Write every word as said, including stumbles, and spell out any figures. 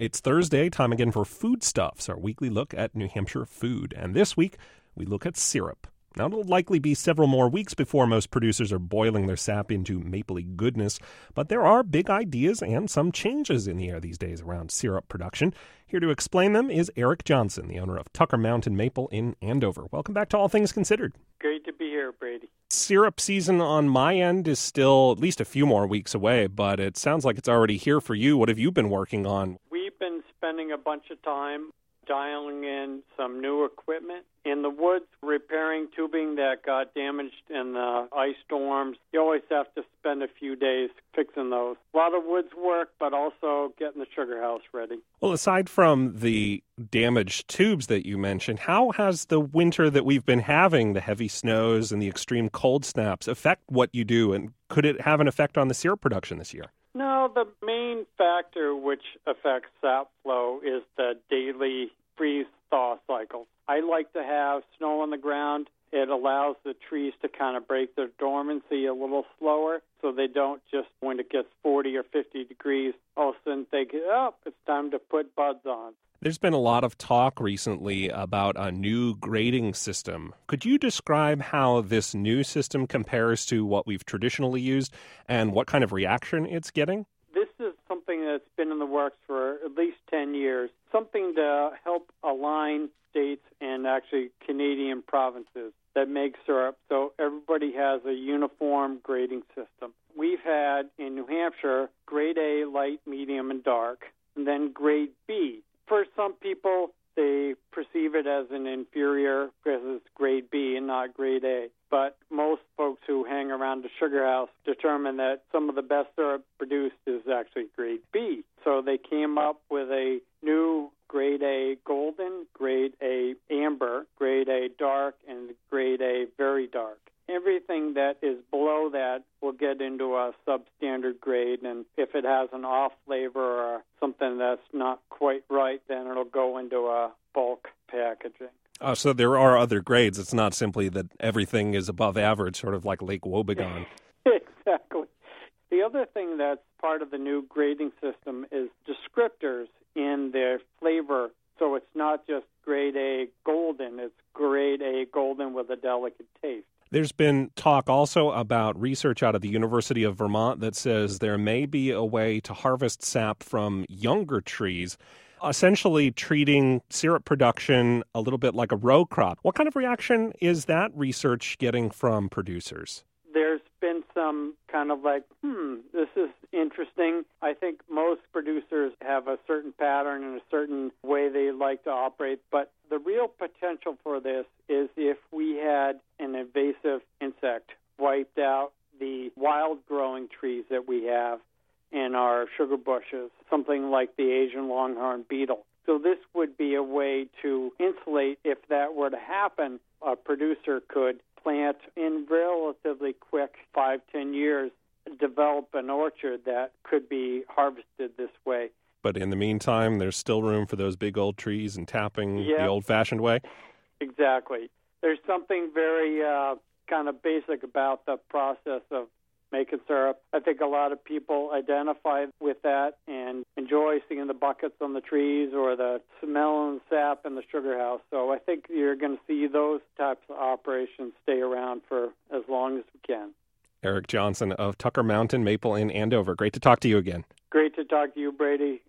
It's Thursday, time again for Foodstuffs, our weekly look at New Hampshire food. And this week, we look at syrup. Now, it'll likely be several more weeks before most producers are boiling their sap into mapley goodness, but there are big ideas and some changes in the air these days around syrup production. Here to explain them is Eric Johnson, the owner of Tucker Mountain Maple in Andover. Welcome back to All Things Considered. Great to be here, Brady. Syrup season on my end is still at least a few more weeks away, but it sounds like it's already here for you. What have you been working on? We've been spending a bunch of time dialing in some new equipment in the woods, repairing tubing that got damaged in the ice storms. You always have to spend a few days fixing those. A lot of woods work, but also getting the sugar house ready. Well, aside from the damaged tubes that you mentioned, how has the winter that we've been having, the heavy snows and the extreme cold snaps, affect what you do? And could it have an effect on the syrup production this year? No, the main factor which affects sap flow is the daily freeze-thaw cycle. I like to have snow on the ground. It allows the trees to kind of break their dormancy a little slower so they don't just, when it gets forty or fifty degrees, all of a sudden think, oh, it's time to put buds on. There's been a lot of talk recently about a new grading system. Could you describe how this new system compares to what we've traditionally used and what kind of reaction it's getting? This is something that's been in the works for at least ten years, something to help align states and actually Canadian provinces that make syrup so everybody has a uniform grading system. We've had in New Hampshire grade A, light, medium, and dark, and then grade B. For some people, they perceive it as an inferior because it's grade B and not grade A. But most folks who hang around the sugar house determine that some of the best syrup produced is actually grade B. So they came up with a new grade A golden, grade A amber, grade A dark, and grade A very dark. Everything that is below that will get into a substandard grade, and if it has an off flavor or something that's not quite right, then it'll go into a bulk packaging. Uh, so there are other grades. It's not simply that everything is above average, sort of like Lake Wobegon. Exactly. The other thing that's part of the new grading system is descriptors in their flavor. So it's not just grade A golden, it's grade A golden with a delicate taste. There's been talk also about research out of the University of Vermont that says there may be a way to harvest sap from younger trees, essentially treating syrup production a little bit like a row crop. What kind of reaction is that research getting from producers? There's been some kind of like, hmm, this is interesting. I think most producers have a certain pattern and a certain way they like to operate, but the real potential for this is if we had an invasive insect wiped out the wild-growing trees that we have in our sugar bushes, something like the Asian longhorn beetle. So this would be a way to insulate. If that were to happen, a producer could plant in relatively quick five, ten years, develop an orchard that could be harvested this way. But in the meantime, there's still room for those big old trees and tapping Yep. the old-fashioned way? Exactly. There's something very uh, kind of basic about the process of making syrup. I think a lot of people identify with that and enjoy seeing the buckets on the trees or the smell and sap in the sugar house. So I think you're going to see those types of operations stay around for as long as we can. Eric Johnson of Tucker Mountain Maple in Andover. Great to talk to you again. Great to talk to you, Brady.